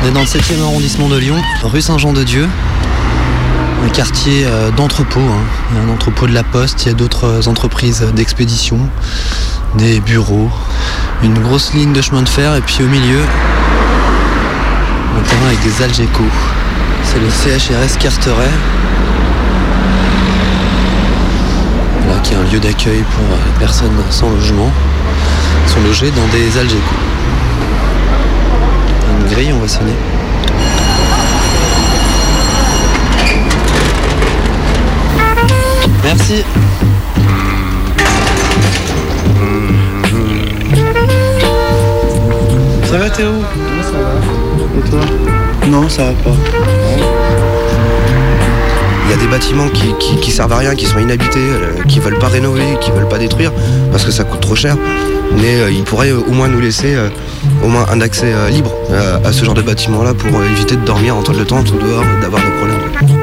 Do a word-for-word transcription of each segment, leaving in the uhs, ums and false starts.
On est dans le septième arrondissement de Lyon, rue Saint-Jean-de-Dieu. Un quartier d'entrepôt, hein. Il y a un entrepôt de la Poste, il y a d'autres entreprises d'expédition, des bureaux, une grosse ligne de chemin de fer et puis au milieu, un terrain avec des Algeco. C'est le C H R S Carteret, là, qui est un lieu d'accueil pour les personnes sans logement, qui sont logées dans des Algeco. Une grille, on va sonner. Merci. Ça va Théo ? Non, ça va. Et toi ? Non, ça va pas. Il y a des bâtiments qui, qui, qui servent à rien, qui sont inhabités, euh, qui veulent pas rénover, qui veulent pas détruire, parce que ça coûte trop cher. Mais euh, ils pourraient euh, au moins nous laisser euh, au moins un accès euh, libre euh, à ce genre de bâtiment-là pour euh, éviter de dormir en toile de tente ou dehors, d'avoir des problèmes.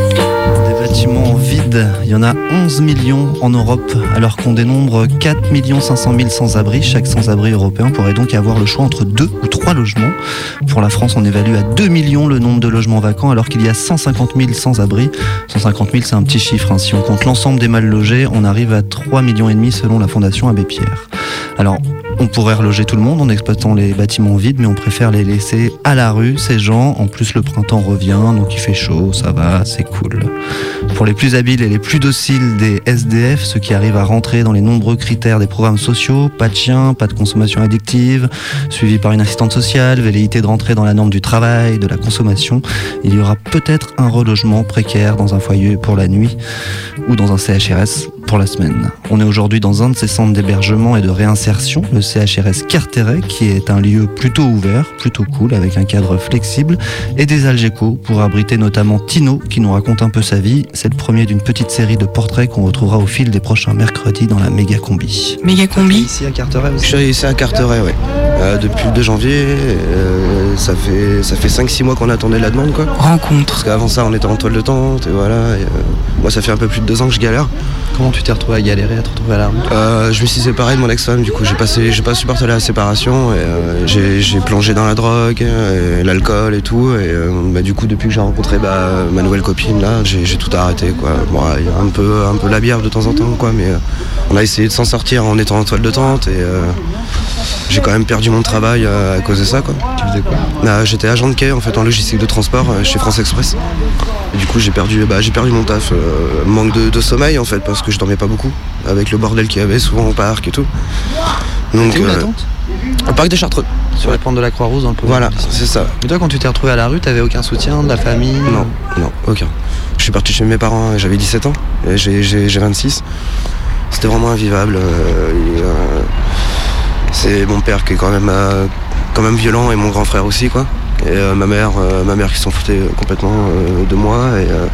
Bâtiments vides, il y en a onze millions en Europe, alors qu'on dénombre quatre millions cinq cent mille sans-abri. Chaque sans-abri européen pourrait donc avoir le choix entre deux ou trois logements. Pour la France, on évalue à deux millions le nombre de logements vacants, alors qu'il y a cent cinquante mille sans-abri. cent cinquante mille, c'est un petit chiffre, hein. Si on compte l'ensemble des mal logés, on arrive à trois millions et demi selon la Fondation Abbé Pierre. Alors, on pourrait reloger tout le monde en exploitant les bâtiments vides, mais on préfère les laisser à la rue, ces gens. En plus, le printemps revient, donc il fait chaud, ça va, c'est cool. Pour les plus habiles et les plus dociles des S D F, ceux qui arrivent à rentrer dans les nombreux critères des programmes sociaux, pas de chien, pas de consommation addictive, suivi par une assistante sociale, velléité de rentrer dans la norme du travail, de la consommation, il y aura peut-être un relogement précaire dans un foyer pour la nuit ou dans un C H R S pour la semaine. On est aujourd'hui dans un de ces centres d'hébergement et de réinsertion, le C H R S Carteret, qui est un lieu plutôt ouvert, plutôt cool, avec un cadre flexible, et des Algeco pour abriter notamment Tino, qui nous raconte un peu sa vie. C'est le premier d'une petite série de portraits qu'on retrouvera au fil des prochains mercredis dans la méga combi. Méga combi. Ici à Carteret aussi. Je suis ici à Carteret, ouais. Euh, depuis le deux janvier, euh, ça fait ça fait cinq six mois qu'on attendait la demande, quoi. Rencontre. Parce qu'avant ça, on était en toile de tente, et voilà. Et, euh, moi, ça fait un peu plus de deux ans que je galère. Comment tu t'es retrouvé à galérer, à te retrouver à la rue ? euh, Je me suis séparé de mon ex-femme, du coup, j'ai passé, j'ai pas supporté la séparation, et euh, j'ai, j'ai plongé dans la drogue, et l'alcool et tout, et euh, bah, du coup, depuis que j'ai rencontré bah, ma nouvelle copine, là, j'ai, j'ai tout arrêté, quoi. Bon, il y a un peu, un peu la bière de temps en temps, quoi, mais euh, on a essayé de s'en sortir en étant en toile de tente, et euh, j'ai quand même perdu mon travail euh, à cause de ça, quoi. Tu faisais quoi ? Bah, j'étais agent de quai, en fait, en logistique de transport euh, chez France Express. Et du coup, j'ai perdu, bah, j'ai perdu mon taf. Euh, manque de, de sommeil, en fait, parce que je dormais pas beaucoup, avec le bordel qu'il y avait souvent au parc et tout. Donc, T'es où la euh, tente ? au parc des Chartreux. Sur la pente de la Croix-Rouge dans le pont. Voilà, c'est ça. Mais toi, quand tu t'es retrouvé à la rue, t'avais aucun soutien de la famille ? Non, non, aucun. Je suis parti chez mes parents, j'avais dix-sept ans, et j'ai, j'ai, j'ai vingt-six. C'était vraiment invivable. Euh, et, euh, c'est mon père qui est quand même, euh, quand même violent, et mon grand frère aussi, quoi. Et euh, ma mère, euh, ma mère qui s'en foutait complètement euh, de moi. Et, euh,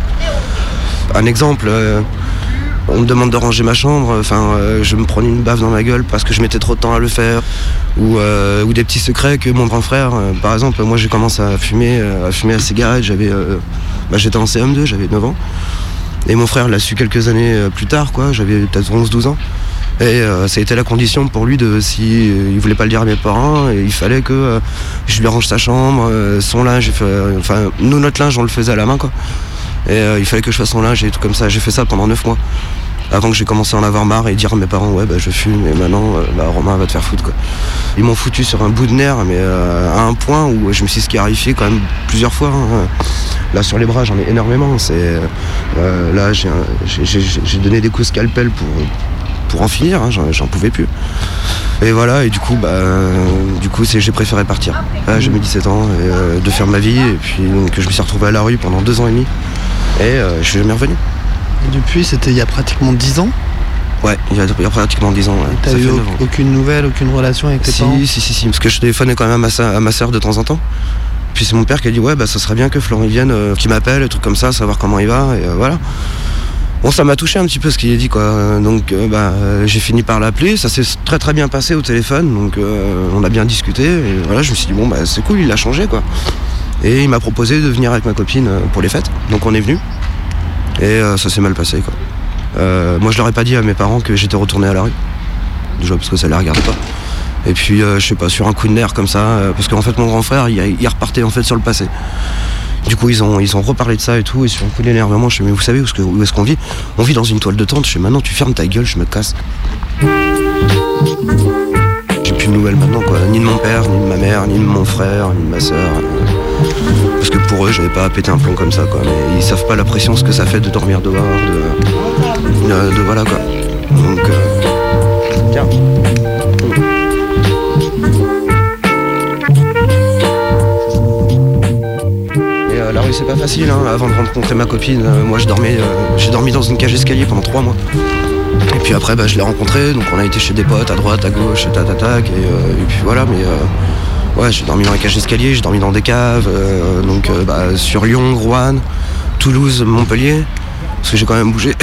un exemple, euh, on me demande de ranger ma chambre, enfin, euh, je me prenais une baffe dans ma gueule parce que je mettais trop de temps à le faire. Ou, euh, ou des petits secrets que mon grand frère, euh, par exemple, moi j'ai commencé à fumer, euh, à fumer la cigarette, j'avais, euh, bah, j'étais en C M deux, j'avais neuf ans. Et mon frère l'a su quelques années euh, plus tard, quoi, j'avais peut-être onze douze ans. Et euh, ça a été la condition pour lui de, si euh, il voulait pas le dire à mes parents, et il fallait que euh, je lui range sa chambre, euh, son linge, euh, enfin nous notre linge on le faisait à la main, quoi. Et euh, il fallait que je fasse son linge et tout comme ça. J'ai fait ça pendant neuf mois. Avant que j'ai commencé à en avoir marre et dire à mes parents ouais bah je fume et maintenant euh, bah Romain va te faire foutre, quoi. Ils m'ont foutu sur un bout de nerf, mais euh, à un point où je me suis scarifié quand même plusieurs fois, hein. Là sur les bras j'en ai énormément. C'est euh, là j'ai, j'ai, j'ai, j'ai donné des coups de scalpel pour pour en finir, hein. j'en, j'en pouvais plus. Et voilà, et du coup, bah, euh, du coup c'est, j'ai préféré partir. Là, j'ai mes dix-sept ans, et, euh, de faire ma vie, et puis donc, je me suis retrouvé à la rue pendant deux ans et demi, et euh, je suis jamais revenu. Et depuis, c'était il y a pratiquement dix ans ? Ouais, il y a, il y a pratiquement dix ans. Ouais. T'as Ça eu fait au- neuf ans. aucune nouvelle, aucune relation avec tes Si, parents ? si, si, si, parce que je téléphonais quand même à ma, sa- à ma sœur de temps en temps. Puis c'est mon père qui a dit ouais, bah ça serait bien que Florent vienne, euh, qu'il m'appelle, un truc comme ça, savoir comment il va, et euh, voilà. Bon, ça m'a touché un petit peu ce qu'il a dit, quoi. Donc, euh, bah, euh, j'ai fini par l'appeler. Ça s'est très très bien passé au téléphone. Donc, euh, on a bien discuté. Et voilà, je me suis dit bon, bah, c'est cool, il a changé, quoi. Et il m'a proposé de venir avec ma copine euh, pour les fêtes. Donc, on est venu. Et euh, ça s'est mal passé, quoi. Euh, moi, je leur ai pas dit à mes parents que j'étais retourné à la rue. Déjà parce que ça les regardait pas. Et puis euh, je sais pas, sur un coup de nerf comme ça, euh, parce qu'en fait mon grand frère il, il repartait en fait sur le passé. Du coup ils ont, ils ont reparlé de ça et tout, et sur un coup d'énervement je fais mais vous savez où est-ce, que, où est-ce qu'on vit? On vit dans une toile de tente. Je fais maintenant tu fermes ta gueule, je me casse. J'ai plus de nouvelles maintenant quoi, ni de mon père, ni de ma mère, ni de mon frère, ni de ma soeur. Parce que pour eux j'avais pas à péter un plomb comme ça quoi, mais ils savent pas la pression ce que ça fait de dormir dehors, de, de, de voilà quoi. Donc euh, tiens. La rue c'est pas facile hein. Avant de rencontrer ma copine, euh, moi je dormais, euh, j'ai dormi dans une cage d'escalier pendant trois mois. Et puis après bah, je l'ai rencontré, donc on a été chez des potes à droite, à gauche, et tatatac, et, euh, et puis voilà, mais euh, ouais j'ai dormi dans la cage d'escalier, j'ai dormi dans des caves, euh, donc euh, bah, sur Lyon, Roanne, Toulouse, Montpellier, parce que j'ai quand même bougé.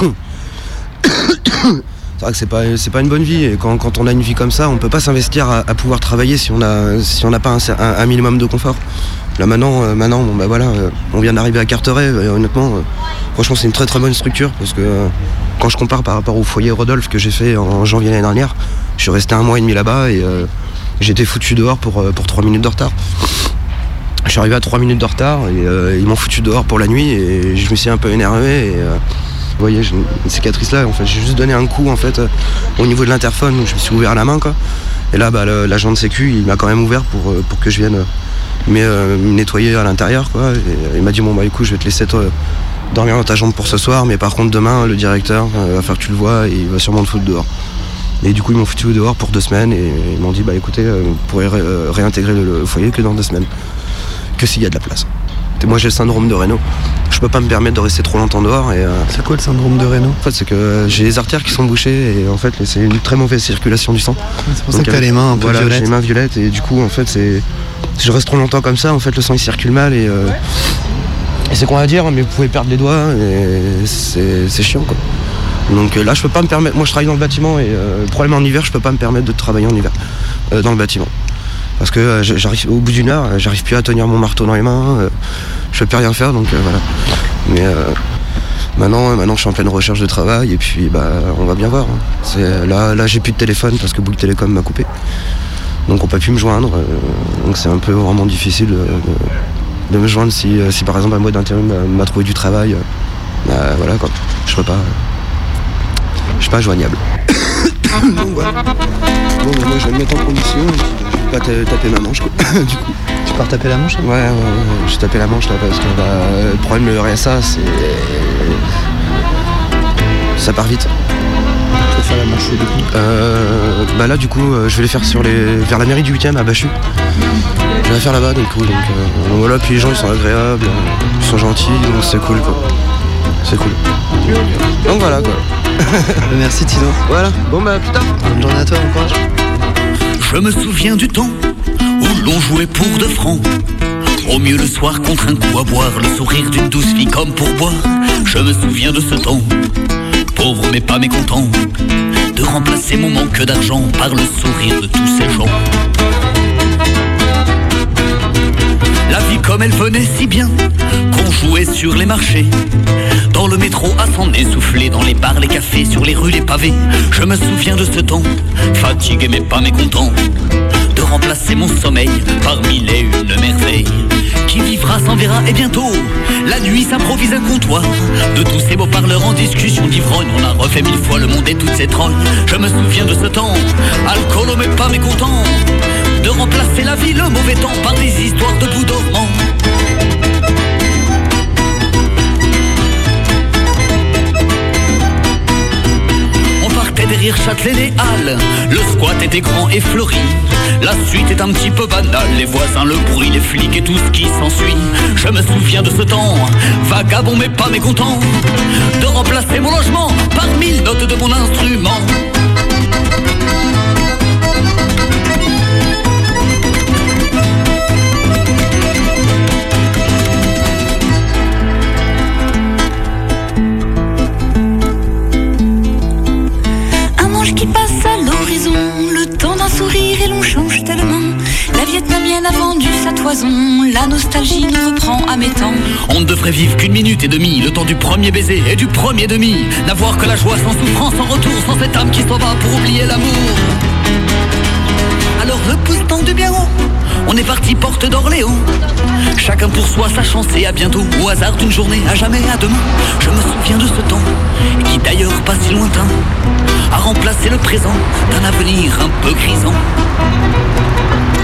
C'est vrai que c'est pas, c'est pas une bonne vie, et quand, quand on a une vie comme ça, on peut pas s'investir à, à pouvoir travailler si on a, si on n'a pas un, un, un minimum de confort. Là maintenant, euh, maintenant bon, bah voilà, euh, on vient d'arriver à Carteret, et honnêtement, euh, franchement c'est une très très bonne structure, parce que euh, quand je compare par rapport au foyer Rodolphe que j'ai fait en janvier l'année dernière, je suis resté un mois et demi là-bas, et euh, j'ai été foutu dehors pour, pour trois minutes de retard. Je suis arrivé à trois minutes de retard, et euh, ils m'ont foutu dehors pour la nuit, et je me suis un peu énervé, et... Euh, vous voyez, j'ai une cicatrice là, en fait, j'ai juste donné un coup en fait euh, au niveau de l'interphone, donc je me suis ouvert la main quoi. Et là, bah, le, l'agent de sécu, il m'a quand même ouvert pour, euh, pour que je vienne euh, mais, euh, me nettoyer à l'intérieur quoi. Et, euh, il m'a dit bon bah écoute, je vais te laisser toi, dormir dans ta chambre pour ce soir, mais par contre demain le directeur euh, va faire que tu le vois et il va sûrement te foutre dehors. Et du coup ils m'ont foutu dehors pour deux semaines et ils m'ont dit bah écoutez, euh, vous pourrez ré- euh, réintégrer le, le foyer que dans deux semaines, que s'il y a de la place. Et moi j'ai le syndrome de Raynaud. Je peux pas me permettre de rester trop longtemps dehors. Et, euh, c'est quoi le syndrome de Raynaud? En fait, c'est que euh, j'ai les artères qui sont bouchées et en fait, c'est une très mauvaise circulation du sang. C'est pour Donc, ça que t'as euh, les mains un peu voilà, violettes. J'ai les mains violettes et du coup, en fait, c'est si je reste trop longtemps comme ça, en fait, le sang il circule mal et, euh, et c'est con à dire, mais vous pouvez perdre les doigts et c'est, c'est chiant quoi. Donc euh, là, je peux pas me permettre. Moi, je travaille dans le bâtiment et euh, le problème en hiver, je peux pas me permettre de travailler en hiver euh, dans le bâtiment. Parce que euh, j'arrive au bout d'une heure, j'arrive plus à tenir mon marteau dans les mains, euh, je peux plus rien faire, donc euh, voilà. Mais euh, maintenant, maintenant, je suis en pleine recherche de travail et puis bah, on va bien voir. Hein. C'est, là, là, j'ai plus de téléphone parce que Bouygues Télécom m'a coupé, donc on peut plus me joindre. Euh, donc c'est un peu vraiment difficile de, de, de me joindre si, si par exemple un mois d'intérim m'a trouvé du travail. Euh, bah, voilà quoi, je peux pas, je suis pas joignable. Donc voilà. Bon, bah, moi je vais me mettre en condition. Pas taper ma manche quoi. Du coup. Tu pars taper la manche hein? Ouais, ouais, ouais, j'ai tapé la manche là parce que bah, le problème de le R S A c'est. Ça part vite. Tu vas faire la manche du coup euh, Bah là du coup je vais les faire sur les. Vers la mairie du huitième à Bachu. Je vais la faire là-bas du coup donc, euh, donc voilà, puis les gens ils sont agréables, ils sont gentils, donc c'est cool quoi. C'est cool. Donc voilà quoi. Merci Tino. Voilà, bon bah plus tard. Bonne journée à toi, bon courage. Je me souviens du temps où l'on jouait pour de francs. Au mieux le soir contre un coup à boire, le sourire d'une douce fille comme pour boire. Je me souviens de ce temps, pauvre mais pas mécontent, de remplacer mon manque d'argent par le sourire de tous ces gens. La vie comme elle venait si bien, qu'on jouait sur les marchés, dans le métro à s'en essouffler, dans les bars, les cafés, sur les rues, les pavés. Je me souviens de ce temps, fatigué mais pas mécontent, de remplacer mon sommeil par mille et une merveilles. Qui vivra s'en verra et bientôt, la nuit s'improvise un comptoir, de tous ces beaux parleurs en discussion d'ivrogne. On a refait mille fois le monde et toutes ses trognes. Je me souviens de ce temps, alcoolo mais pas mécontent, de remplacer la vie, le mauvais temps, par des histoires de bout dormant. Derrière Châtelet et Halles, le squat était grand et fleuri. La suite est un petit peu banale, les voisins, le bruit, les flics et tout ce qui s'ensuit. Je me souviens de ce temps, vagabond mais pas mécontent, de remplacer mon logement par mille notes de mon instrument. Qui passe à l'horizon, le temps d'un sourire et l'on change tellement. La vietnamienne a vendu sa toison, la nostalgie nous reprend à mes temps. On ne devrait vivre qu'une minute et demie, le temps du premier baiser et du premier demi. N'avoir que la joie sans souffrance, sans retour, sans cette âme qui s'en va pour oublier l'amour. Alors le pouce tendu bien haut, on est parti porte d'Orléans. Chacun pour soi, sa chance et à bientôt. Au hasard d'une journée, à jamais, à demain. Je me souviens de ce temps, et qui d'ailleurs pas si lointain, a remplacé le présent d'un avenir un peu grisant.